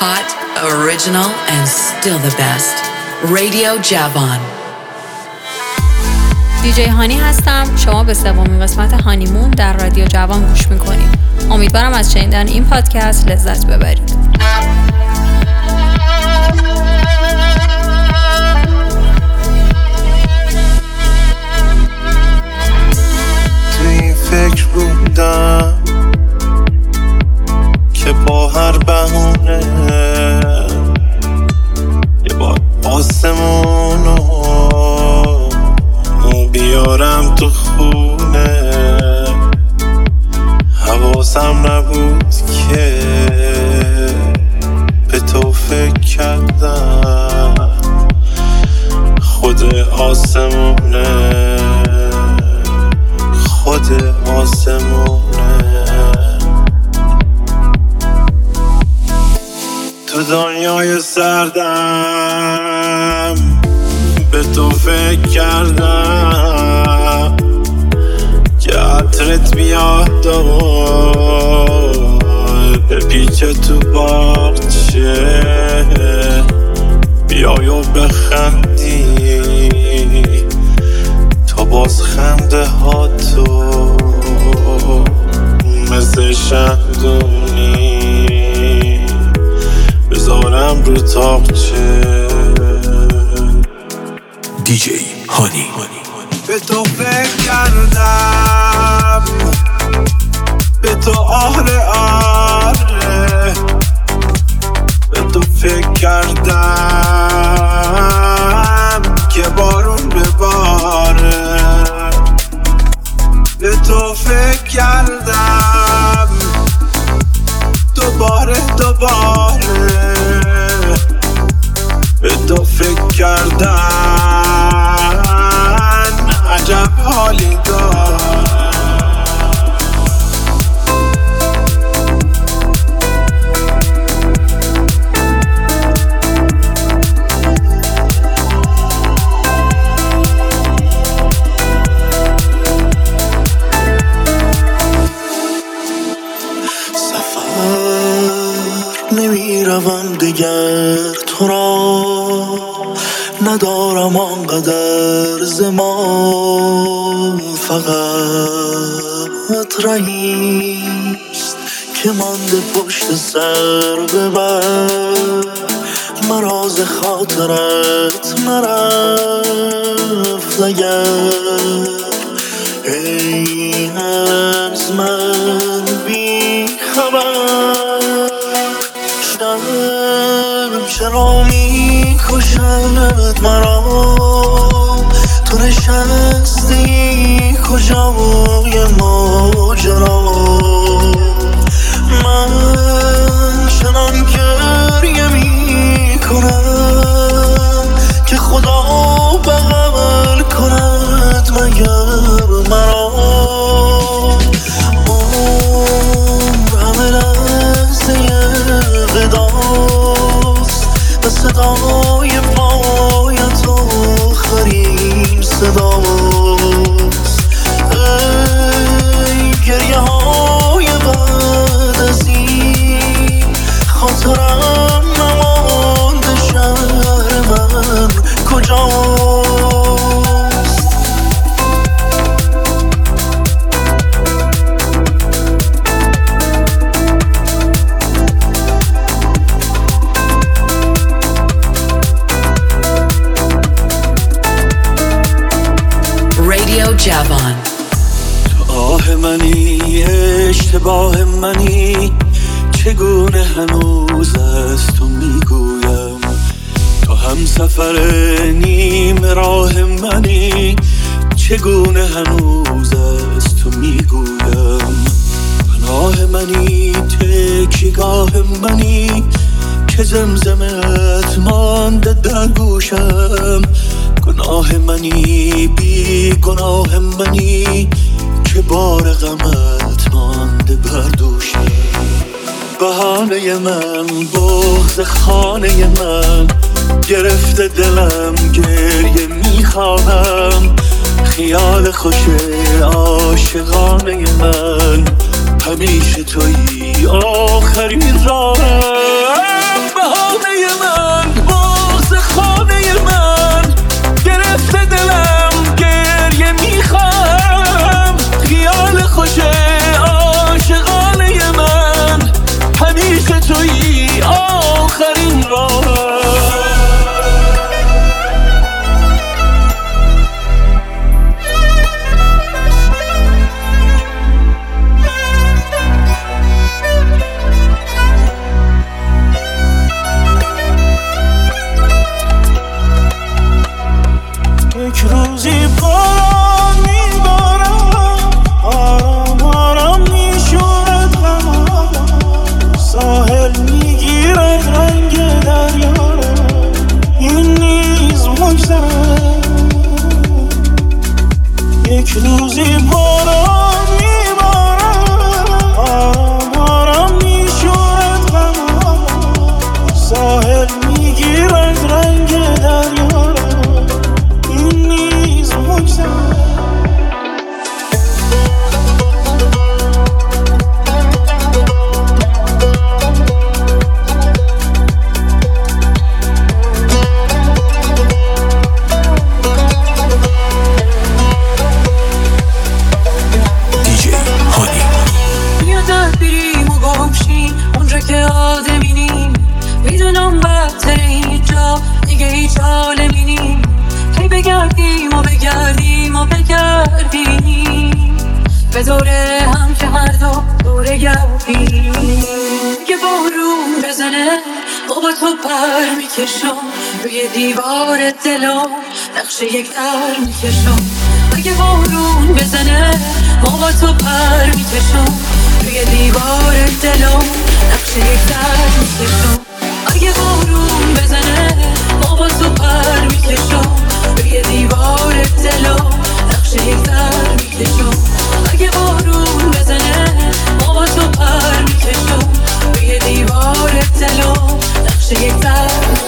hot, original and still the best. Radio Javan. دیجی هانی هستم. شما به سومین قسمت هانیمون در رادیو جوان گوش میکنید. امیدوارم از شنیدن این پادکست لذت ببرید. توی فکر بودم که با هر بهونه یه بار آسمونو بیارم تو خونه. حواسم نبود که به تو فکر کردم. خود آسمونه خود آسمونه. تو دنیای سردم به تو فکر کردم که عطرت بیاد و بپیچه تو بارچه بیای و بخندی. تا باز خنده ها تو مثل شهدونی بذارم رو تاقچه. دیجی هانی. به تو فکر کردم به تو آره آره به تو فکر کردم که بارون بباره. به تو فکر کردم دوباره به تو فکر کردم عجب حالی دار. نمیروم دیگر تو را ندارم آنقدر زمان. فقط رهیست که مانده پشت سر ببر. مراز خاطرت نرفت اگر ای از من بی خبر. چرا می کشد مرا تو نشستی کجای ماجرا. من چنان گریه می کنم که خدا بغل کند مگر مرا. همه لحظه وداست و صدای پایت آخرین صداست. ای گریه های بعد از این خاطرم نمانده شهر من کجاست. جوان. تو آه منی اشتباه منی چگونه هنوز از تو میگویم. تو هم سفر نیم راه منی چگونه هنوز از تو میگویم. پناه منی تکیگاه منی که زمزمت مانده در گوشم. گناه منی بی گناه منی که بار غمت مانده بر دوشم. بهانه من بغض خانه من گرفته دلم گریه میخوانم. خیال خوش عاشقانه من همیشه تویی آخرین راهم. بگردیم و بگردیم و بگردیم به دوره هم که هر دوره گردیم که بارون بزنه با تو پر میکشم روی دیوار دلم نقشه یک در میکشم اگه بارون بزنه با تو پر میکشم روی دیوار دلم نقشه یک در میکشم اگه بارون بزنه با تو پر میکشم روی دیوار دلم نقشه یک در میکشم اگه بارون بزنه با تو پر میکشم روی دیوار دلم نقشه یک در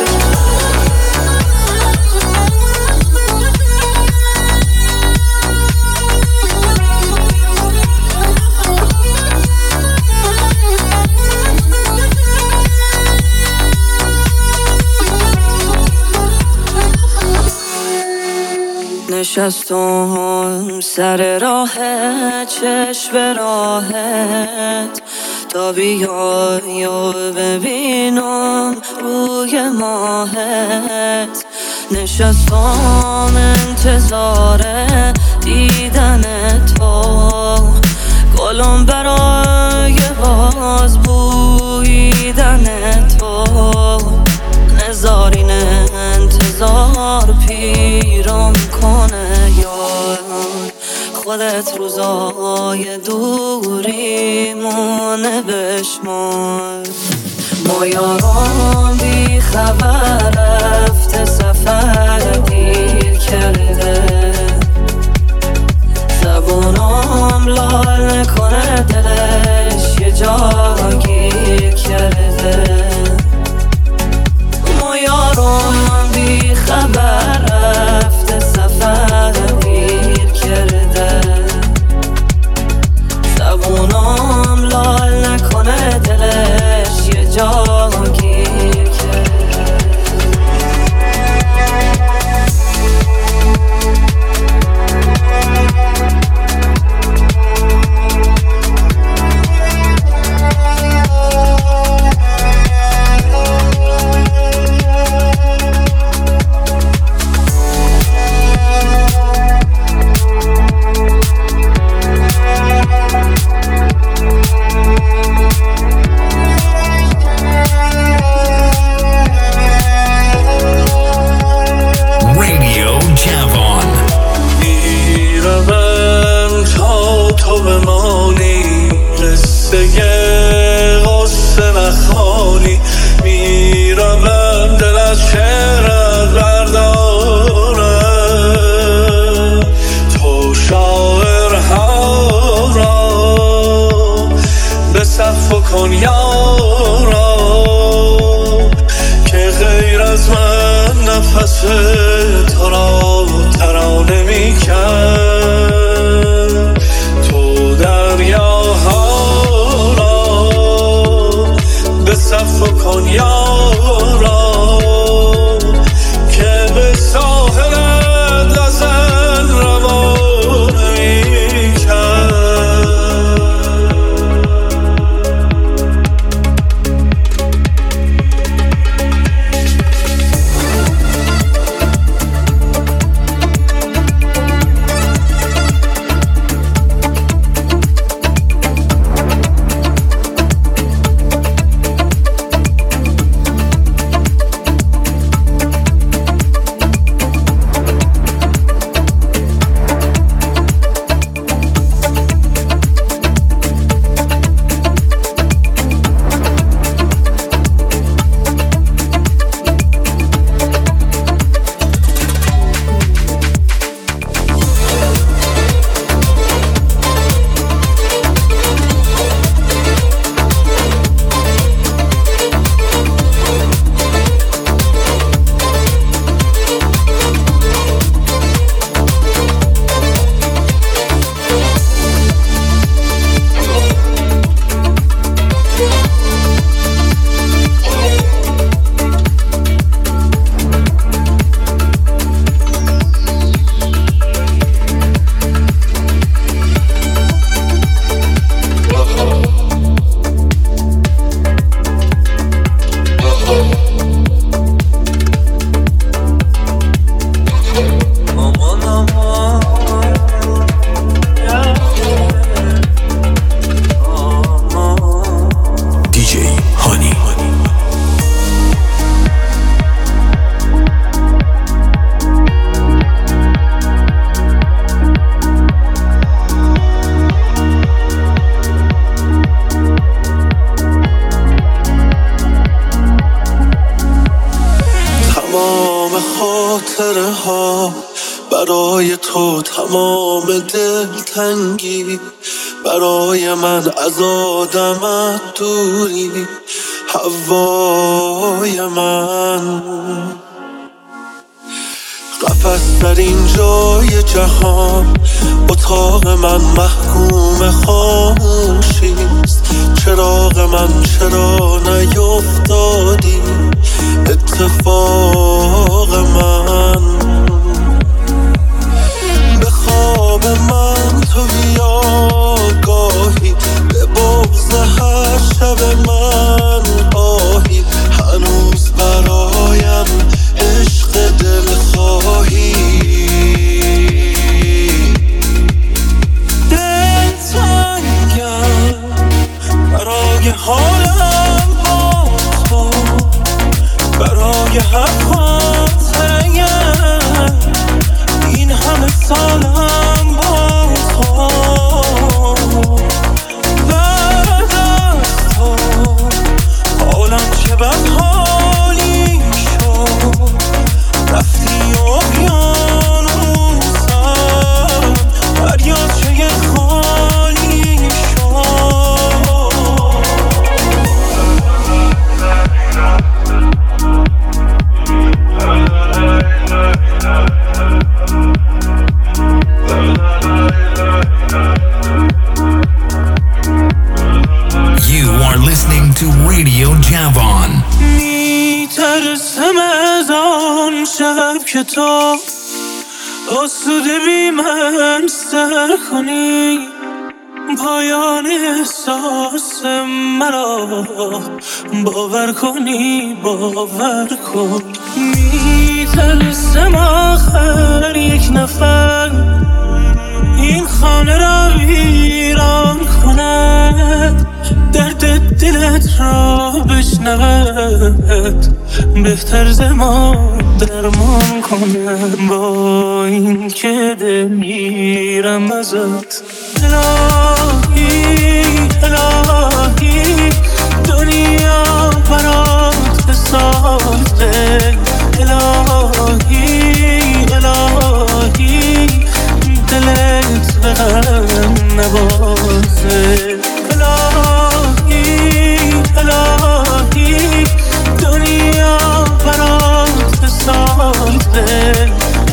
نشستم سر راه چشم راهت تا بیای و ببینم روی ماهت نشستم انتظار دیدن تو گلم برای باز بویدن تو نزارین انتظار پیرم کنه یار خودت روزای دوریمونه بشمار ما یاران بی خبر رفته سفر دیر کرده زبونم لال نکنه دلش یه جا گیر کرده ما یاران بی خبر رفته سفر دیر کرده زبونم لال نکنه دلش یه جا گیر کرده تو را ترانه میکرد تو دریاها را به صف کن یارا که به ساحلت ازن روانه میکرد تمام خاطره ها، برای تو تمام دلتنگی، برای من از آدمت دوری، هوای من. قفس در این جای جهان، اتاق من محکوم خاموشیست. چراغ من چرا نیفتادی، اتفاق من. به خواب من تو بیا گاهی، به بغض هر شب من آهی. هنوز برایم عشق دلخواهی، دلتنگم برای حالم با تو، برای هر خاطره‌ام این همه سالم با تو. بعد از تو حالم چه بد حالی شد، رفتی اقیانوسم، دریاچه خالی You are listening to Radio Javon. میترسم از آن شب که تو آسوده بی من سر کنی، پایان احساس مرا باور کنی، باور کن. میترسم آخر یک نفر این خانه را ویران کند، درد دلت را بشنود، بهتر ز ما درمان کنم. با این که دل میرم ازت، الهی الهی دنیا برات بسازه، الهی الهی دلت به غم نبازه، الهی الهی دنیا برات بسازه،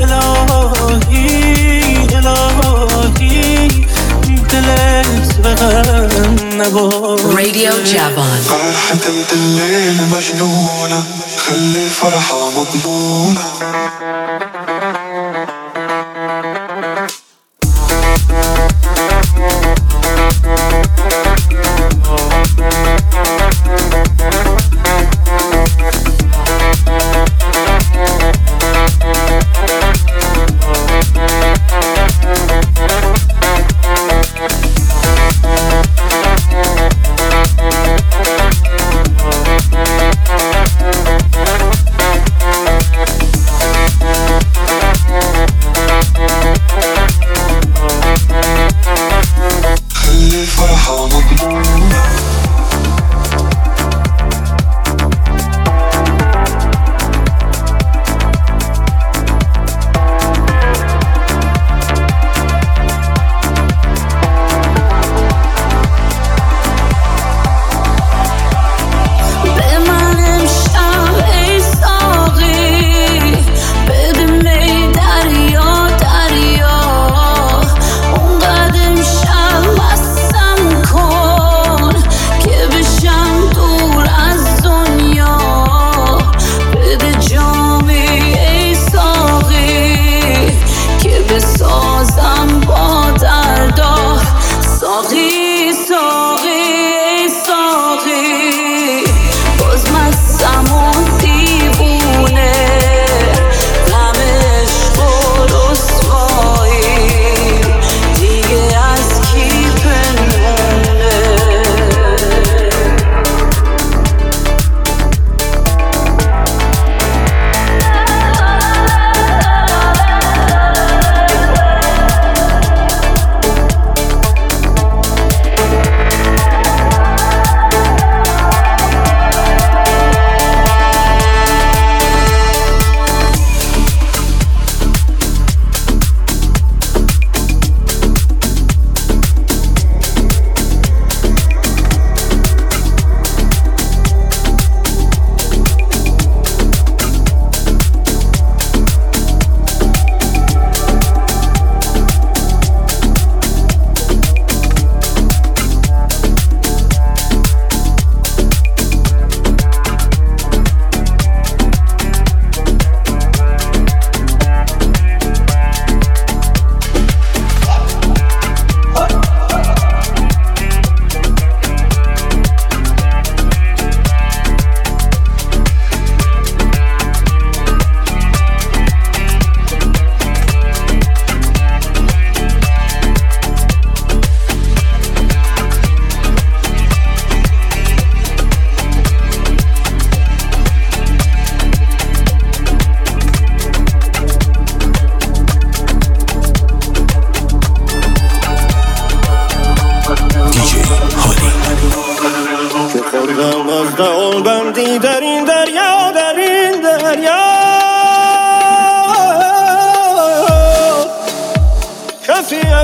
الهی الهی دلت به غم نبازه. Radio Javon. فرحة الليل مجنونة، خلي الفرحة مضمونة.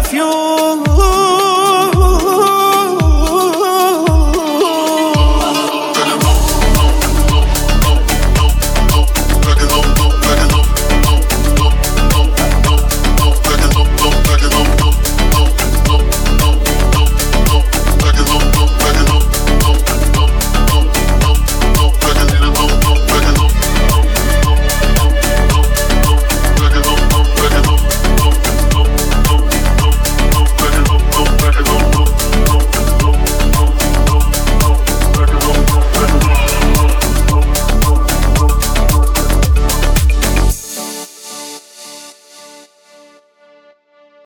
افیون